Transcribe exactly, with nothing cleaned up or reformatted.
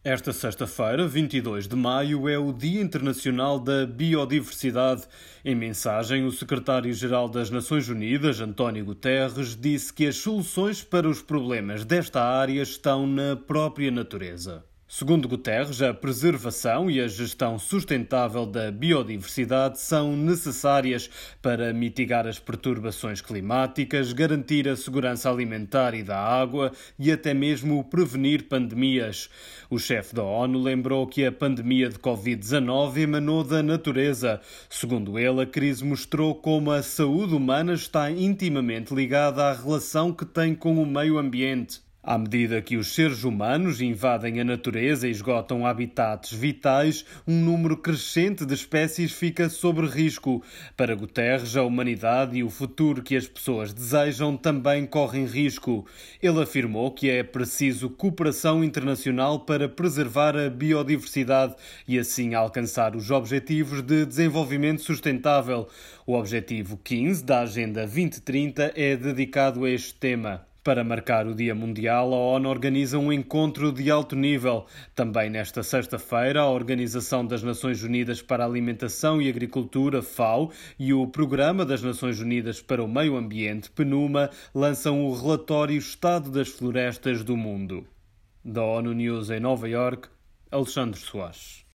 Esta sexta-feira, vinte e dois de maio, é o Dia Internacional da Biodiversidade. Em mensagem, o secretário-geral das Nações Unidas, António Guterres, disse que as soluções para os problemas desta área estão na própria natureza. Segundo Guterres, a preservação e a gestão sustentável da biodiversidade são necessárias para mitigar as perturbações climáticas, garantir a segurança alimentar e da água e até mesmo prevenir pandemias. O chefe da ONU lembrou que a pandemia de covid dezanove emanou da natureza. Segundo ele, a crise mostrou como a saúde humana está intimamente ligada à relação que tem com o meio ambiente. À medida que os seres humanos invadem a natureza e esgotam habitats vitais, um número crescente de espécies fica sob risco. Para Guterres, a humanidade e o futuro que as pessoas desejam também correm risco. Ele afirmou que é preciso cooperação internacional para preservar a biodiversidade e assim alcançar os Objetivos de Desenvolvimento Sustentável. O Objetivo quinze da Agenda vinte trinta é dedicado a este tema. Para marcar o Dia Mundial, a ONU organiza um encontro de alto nível. Também nesta sexta-feira, a Organização das Nações Unidas para a Alimentação e Agricultura, FAO, e o Programa das Nações Unidas para o Meio Ambiente, PNUMA, lançam o relatório Estado das Florestas do Mundo. Da ONU News em Nova Iorque, Alexandre Soares.